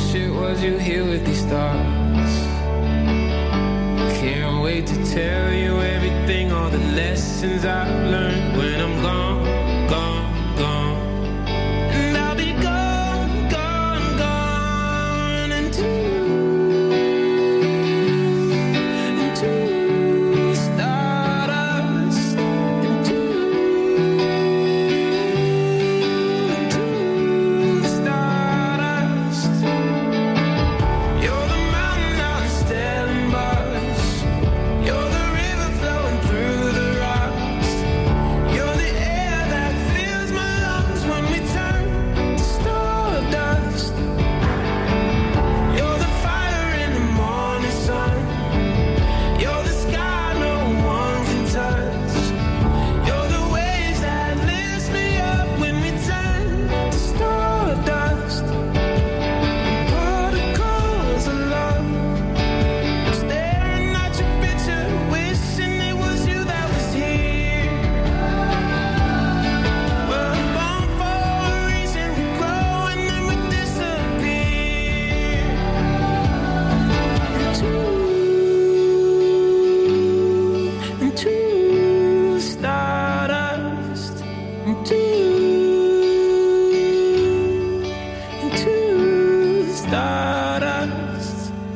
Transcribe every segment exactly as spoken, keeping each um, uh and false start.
wish it was you here with these thoughts. Can't wait to tell you everything, all the lessons I've learned when I'm gone, gone, gone. And I'll be gone, gone, gone into, into stardust, into, into stardust. You're the mountain out of Stellenbosch. You're the river flowing through the rocks. You're the air that fills my lungs when we turn to stardust. You're the fire in the morning sun. You're the sky no one can touch. You're the waves that lift me up when we turn to stardust. Particles of love. Staring at your picture, wishing it was you that was here. We're born for a reason, we grow and then we disappear. Into, into stardust. Into, into stardust.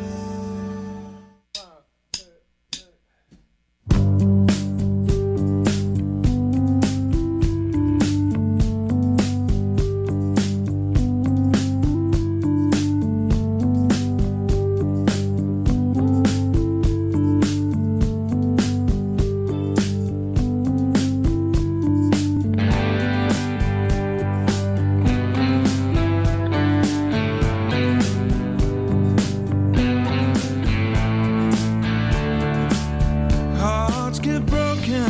Hearts get broken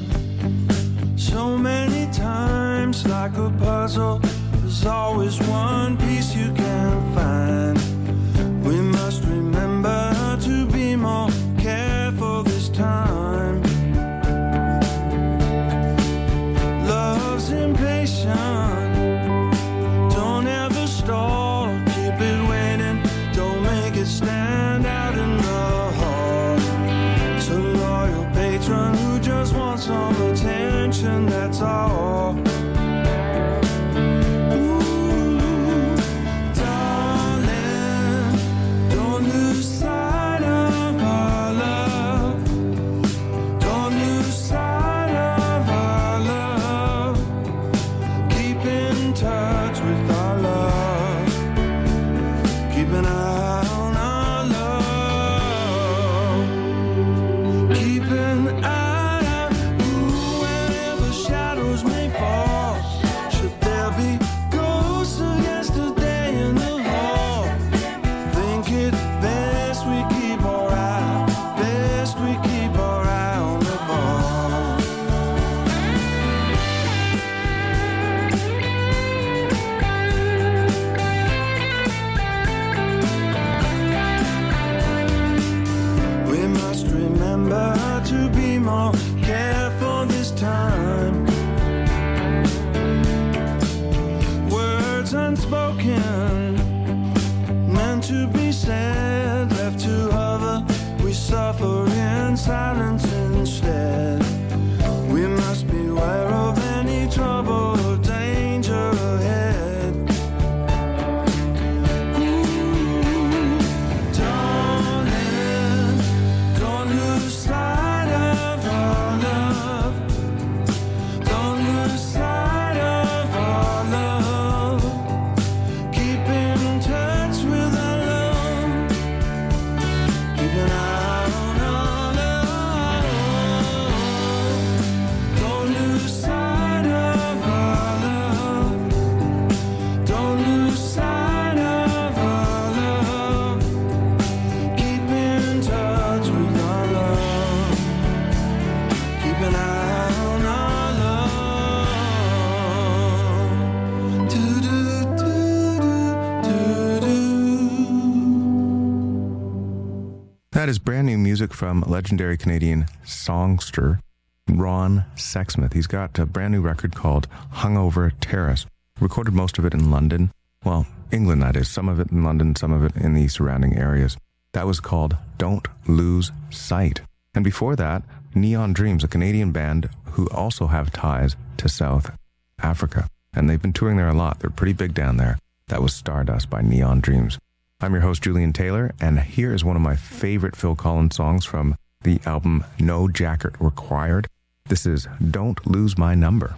so many times, like a puzzle. There's always one piece you can find. We must remember to be more careful this time. Love's impatient. Don't ever stall. Keep it waiting. Don't make it stand out in the hall. It's a loyal patron who just wants some attention, that's all. Ooh, darling, don't lose sight of our love. Don't lose sight of our love. Keep in touch with our love. Keep an eye on our love. Keep an eye out, ooh, wherever shadows may fall. Should there be ghosts of yesterday in the hall? Think it best we keep our eye, best we keep our eye on the ball. We must remember to be more careful this time. Words unspoken, meant to be said, left to hover. We suffer in silence instead. We must beware of any trouble or danger ahead. Ooh, darling, don't lose sight of our love. Don't lose sight of our love. Keep in touch with our love. Keep an eye on our love. Don't lose sight of our love. Don't lose sight of our love. Keep in touch with our love. Keep an eye on our love. Do do do do do do. That is brand new music from legendary Canadian songster Ron Sexsmith. He's got a brand new record called Hungover Terrace. Recorded most of it in London. Well, England, that is. Some of it in London, some of it in the surrounding areas. That was called Don't Lose Sight. And before that, Neon Dreams, a Canadian band who also have ties to South Africa. And they've been touring there a lot. They're pretty big down there. That was Stardust by Neon Dreams. I'm your host, Julian Taylor, and here is one of my favorite Phil Collins songs from the album No Jacket Required. This is Don't Lose My Number.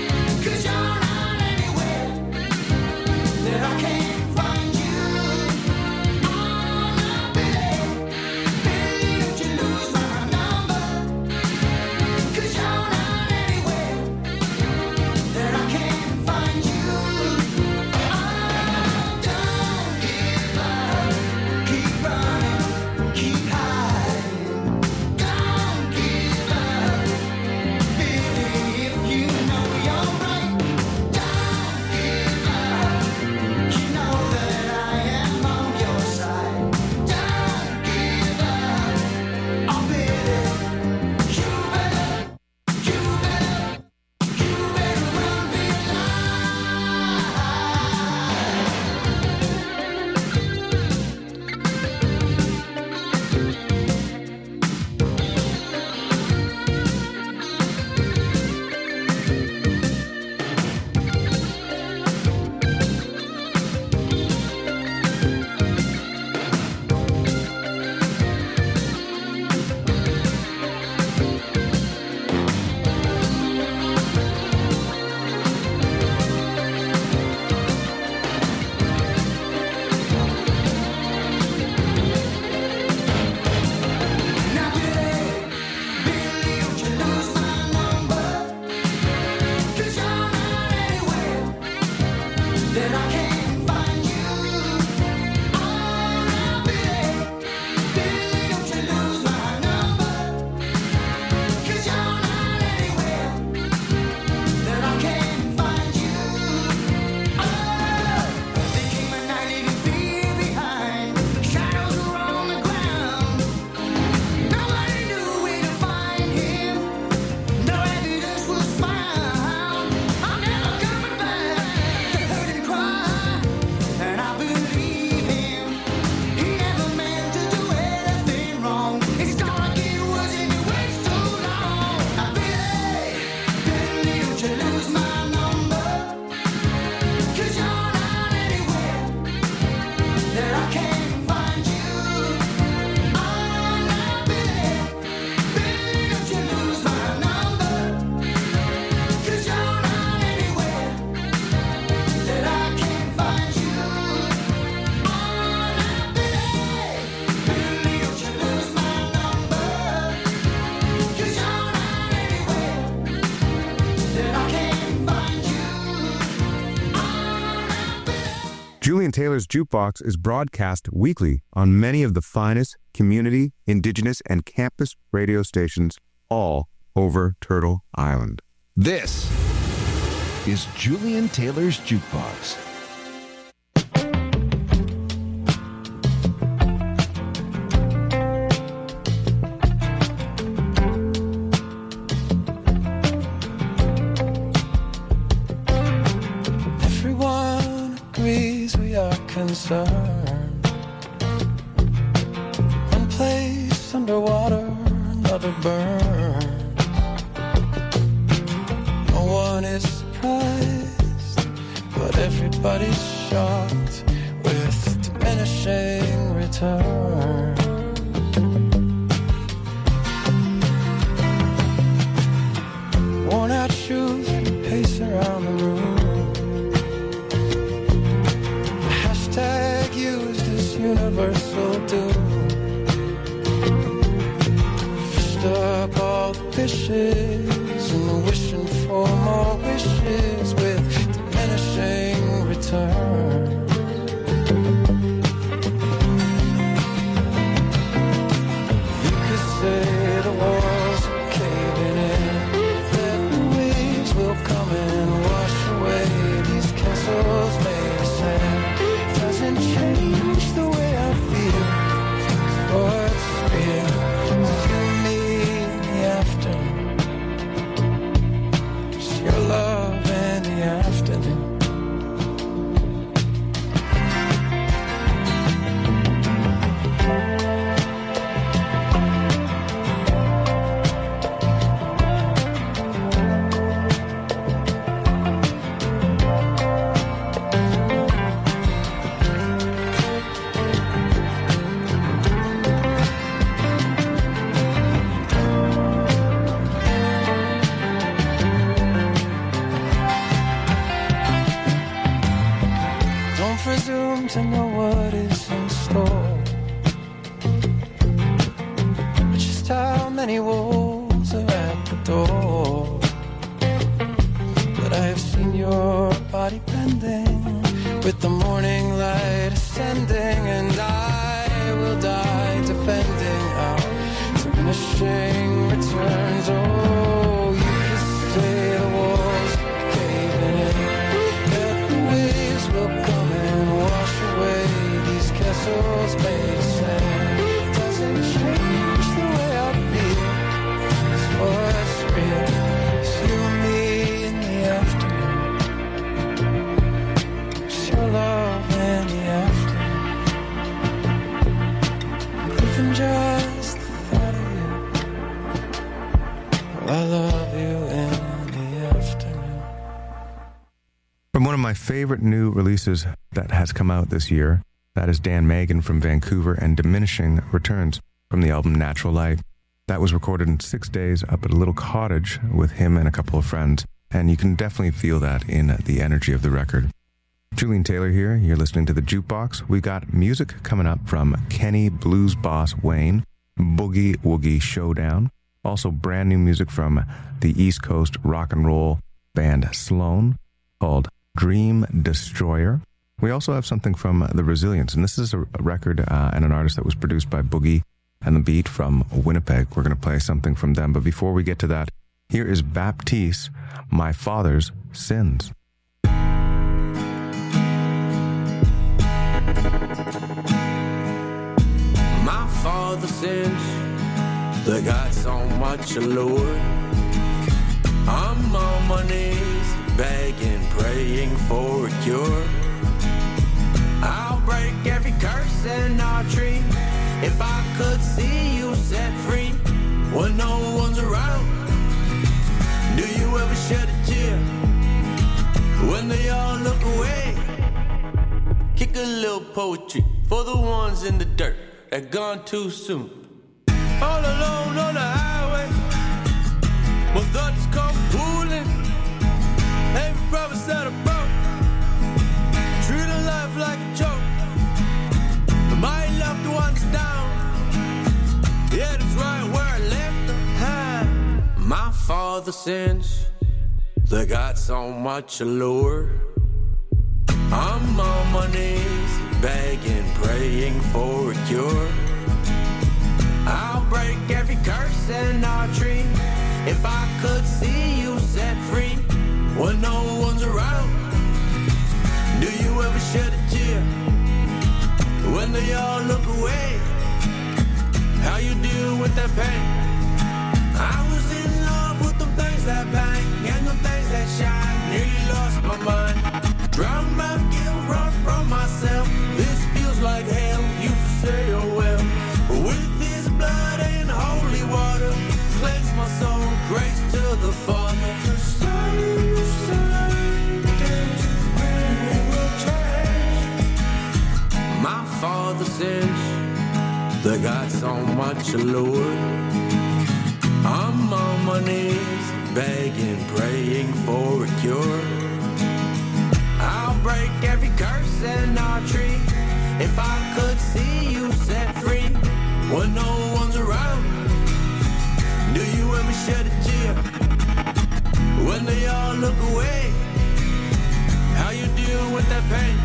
That I can't find you. Taylor's Jukebox is broadcast weekly on many of the finest community, indigenous, and campus radio stations all over Turtle Island. This is Julian Taylor's Jukebox. Everyone agrees we are concerned. One place underwater, another burned. No one is surprised, but everybody's shocked with diminishing return. Worn out shoes pace around the room. The hashtag used is universal doom. Fished up all the fishes and wishing for more wishes with diminishing return. You could say the walls are caving in, that the waves will come and wash away these castles made of sand. Doesn't change the way I feel, what's real is you and me in the afternoon. Just your love in the afternoon. Don't presume to know what is in store, just how many wolves are at the door. But I have seen your body bending with the morning light ascending, and I will die defending our diminishing returns. Oh, you could say the walls are caving in, that the waves will come and wash away these castles made of sand. Doesn't change the way I feel, it's what's real. It's you and me in the afternoon. It's your love in the afternoon. Even just the thought of you, well, I love you in the afternoon. From one of my favorite new releases that has come out this year, that is Dan Magan from Vancouver and Diminishing Returns from the album Natural Light. That was recorded in six days up at a little cottage with him and a couple of friends, and you can definitely feel that in the energy of the record. Julian Taylor here, you're listening to The Jukebox. We got music coming up from Kenny Blues Boss Wayne, Boogie Woogie Showdown, also brand new music from the East Coast rock and roll band Sloan called Dream Destroyer. We also have something from The Resilience, and this is a record uh, and an artist that was produced by Boogie and the Beat from Winnipeg. We're going to play something from them, but before we get to that, here is Baptiste, My Father's Sins. My father's sins, they got so much allure. I'm on my knees, begging, praying for a cure. I'll break every curse in our tree if I could see you set free when no one's around. Do you ever shed a tear when they all look away? Kick a little poetry for the ones in the dirt that gone too soon. All alone on the highway, my thoughts come pooling. Every promise that I broke, treating life like a joke. My loved ones down, yeah, that's right where I left them. My father's sins, they got so much allure. I'm on my knees, begging, praying for a cure. I'll break every curse and our tree if I could see you set free when no one's around. Do you ever shed a tear when they all look away? How you deal with that pain? I was in love with the things that bang and the things that shine. Nearly lost my mind. Drown my guilt, run from myself. This feels like hell. Used to say, oh well. But with this blood and holy water, cleanse my soul. Grace to the Father. Side, side, days when we will change. My father says they got so much allure. I'm on my knees, begging, praying for a cure. I'll break every curse and our tree if I could see you set free when no one's around. Do you ever shed a tear when they all look away? How you deal with that pain?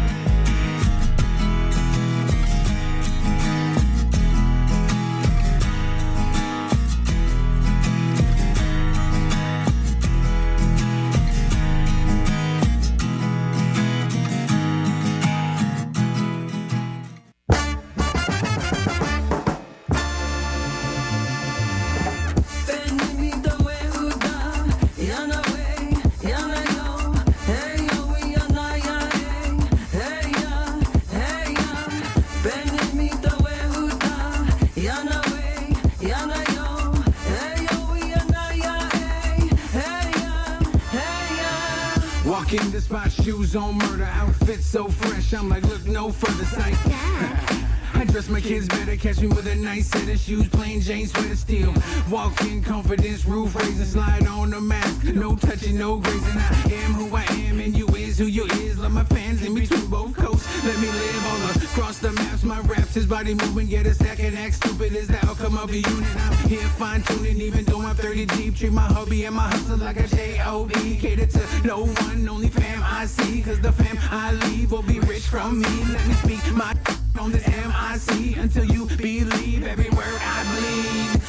In the spot, shoes on, murder, outfit so fresh. I'm like, look no further sight. I dress my kids better, catch me with a nice set of shoes, plain Jane sweater steel. Walk in confidence, roof raising, slide on the mask. No touching, no grazing. I am who I am, and you is who you is. Love my fans in between both coasts. Let me live all across the maps. My raps, his body moving, get a stack and act stupid is the outcome of a unit. I'm here fine tuning, even though I'm thirty deep. Treat my hubby and my hustle like a J O B. Cater to no one, only fam I see. Cause the fam I leave will be rich from me. Let me speak my on this M I C until you believe every word I bleed.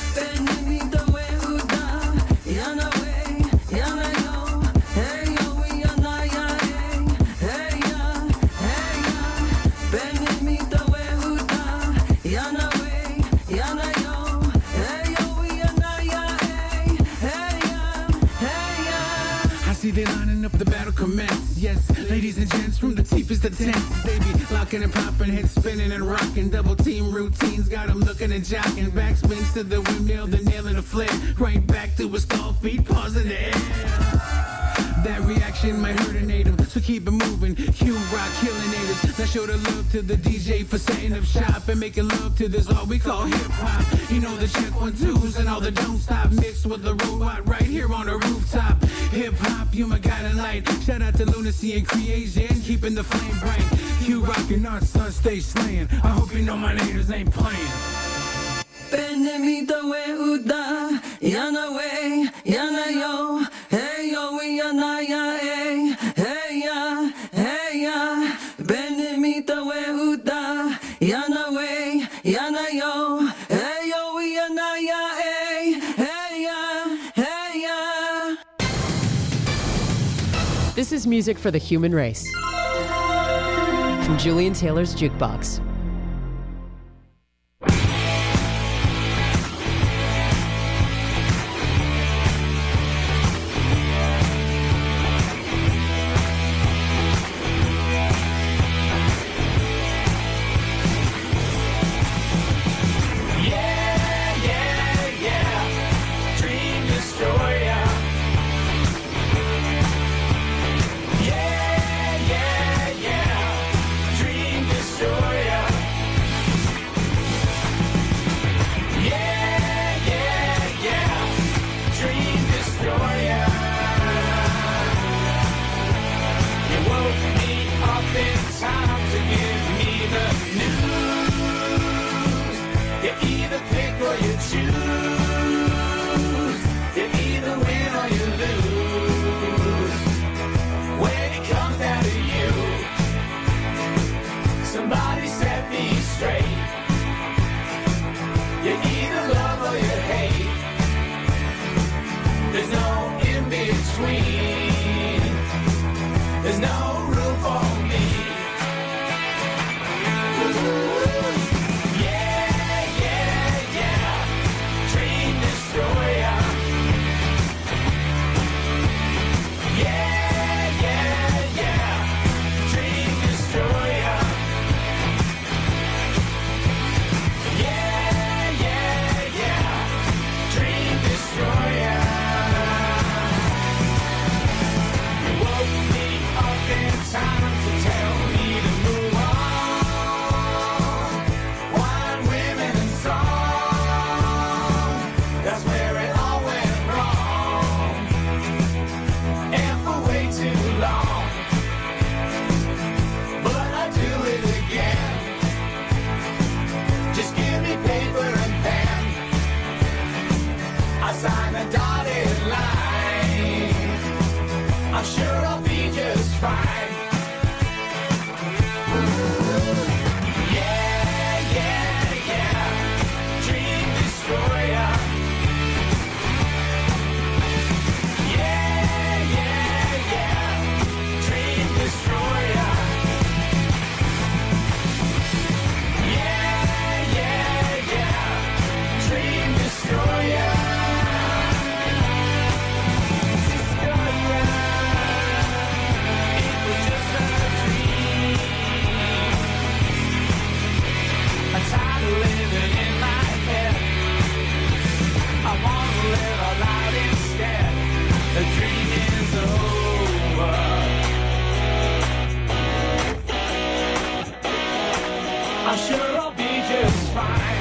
See they lining up, the battle commence. Yes, ladies and gents, from the deepest of tents, they be locking and popping, head spinning and rocking. Double team routines got them looking and jocking. Backspins to the windmill, the nail in the flare. Right back to his stall feet, paws in the air. That reaction might hurt a native, so keep it moving. Q Rock killing natives. Now show the love to the D J for setting up shop and making love to this all we call hip hop. You know the check one twos and all the don't stop mixed with the robot right here on the rooftop. Hip hop, you my guiding light. Shout out to Lunacy and Creation, keeping the flame bright. Q rockin' our son stay slaying. I hope you know my natives ain't playing. Benemita we uda, yana we, yana yo, hey yo we yana ya, hey, hey ya, hey ya. Benemita we uda, yana we, yana yo, hey yo we yana ya, hey, hey ya, hey ya. This is music for the human race. From Julian Taylor's Jukebox. Yeah, yeah, yeah, dream destroyer. I'm sure I'll be just fine.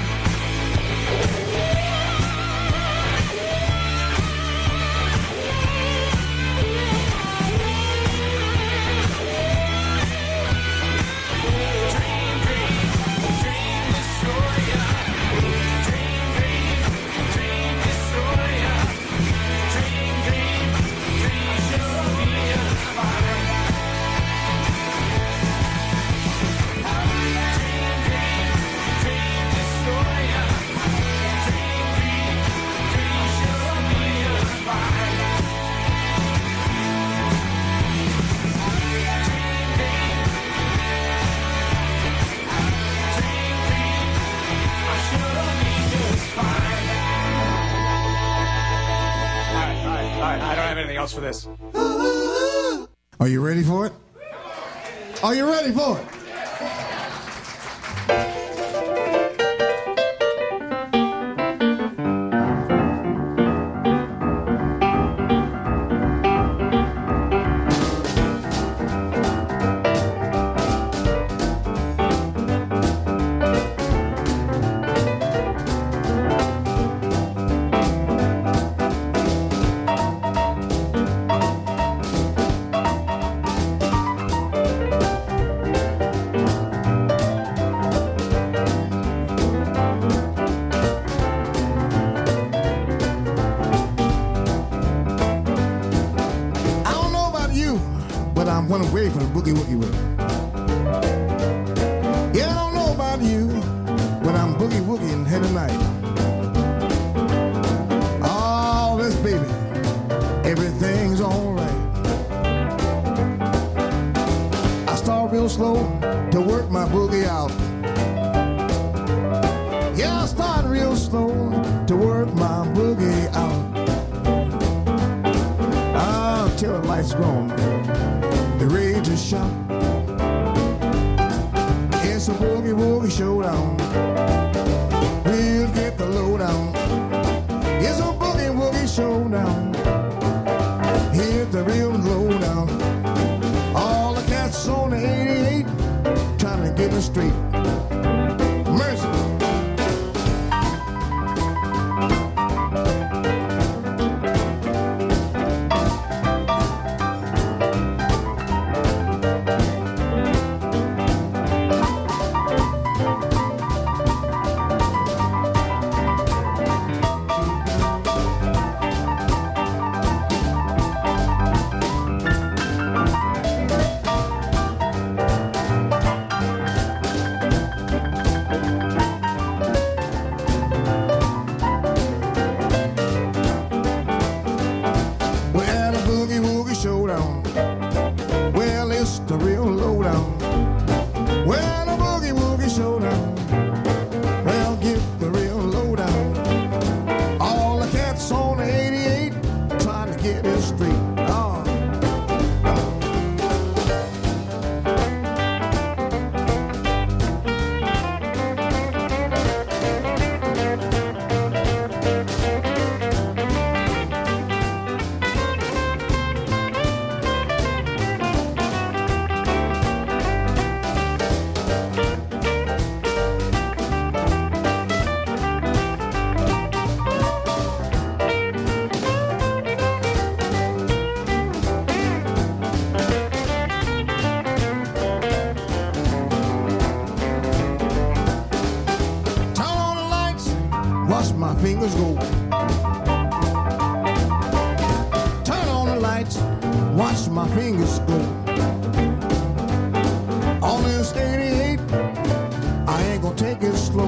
Else for this. Are you ready for it? Are you ready for it? Boogie woogie with. Yeah, I don't know about you, but I'm boogie woogieing here tonight. Oh, this baby, everything's alright. I start real slow to work my boogie out. Yeah, I start real slow to work my boogie out. Until the lights gone. The rage is shot. It's a boogie woogie showdown. We'll get the lowdown. It's a boogie woogie showdown. Here's the real lowdown. All the cats on the eighty-eight trying to get me straight. Mercy. Fingers go. Turn on the lights, watch my fingers go. On this eighty-eight, I ain't gonna take it slow.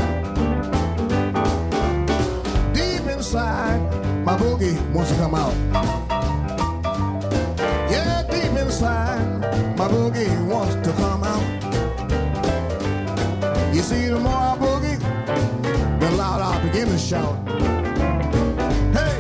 Deep inside, my boogie wants to come out. Yeah, deep inside, my boogie wants to come out. You see, the more I boogie, the louder I begin to shout. Hey!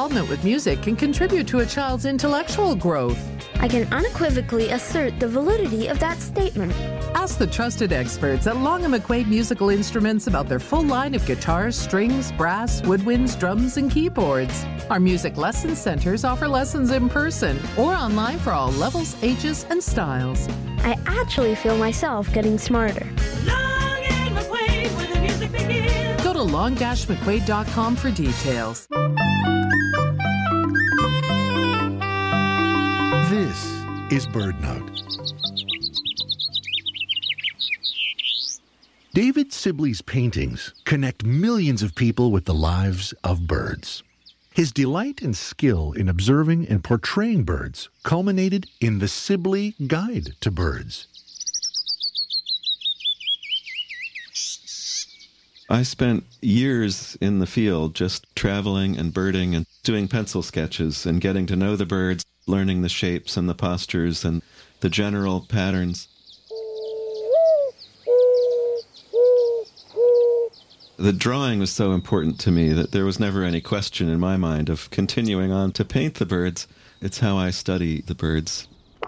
involvement with music can contribute to a child's intellectual growth. I can unequivocally assert the validity of that statement. Ask the trusted experts at Long and McQuaid Musical Instruments about their full line of guitars, strings, brass, woodwinds, drums, and keyboards. Our music lesson centers offer lessons in person or online for all levels, ages, and styles. I actually feel myself getting smarter. Long and McQuaid, where the music begins. Go to long dash mcquaid dot com for details. This is BirdNote. David Sibley's paintings connect millions of people with the lives of birds. His delight and skill in observing and portraying birds culminated in the Sibley Guide to Birds. I spent years in the field just traveling and birding and doing pencil sketches and getting to know the birds, learning the shapes and the postures and the general patterns. The drawing was so important to me that there was never any question in my mind of continuing on to paint the birds. It's how I study the birds.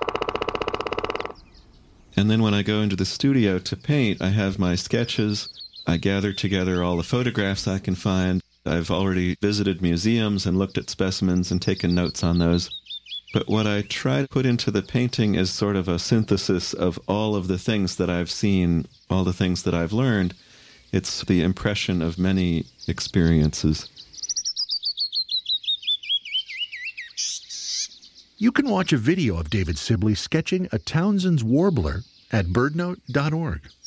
And then when I go into the studio to paint, I have my sketches. I gather together all the photographs I can find. I've already visited museums and looked at specimens and taken notes on those. But what I try to put into the painting is sort of a synthesis of all of the things that I've seen, all the things that I've learned. It's the impression of many experiences. You can watch a video of David Sibley sketching a Townsend's warbler at birdnote dot org.